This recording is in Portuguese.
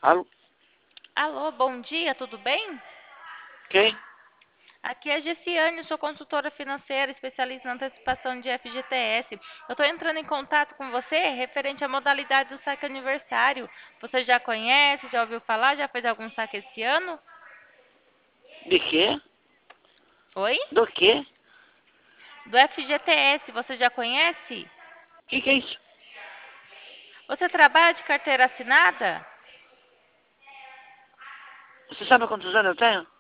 Alô? Alô, bom dia, tudo bem? Quem? Aqui é a Gessiane, sou consultora financeira, especialista na antecipação de FGTS. Eu estou entrando em contato com você referente à modalidade do saque aniversário. Você já conhece, já ouviu falar, já fez algum saque esse ano? De quê? Oi? Do quê? Do FGTS, você já conhece? Que é isso? Você trabalha de carteira assinada? Você sabe quantos anos eu tenho?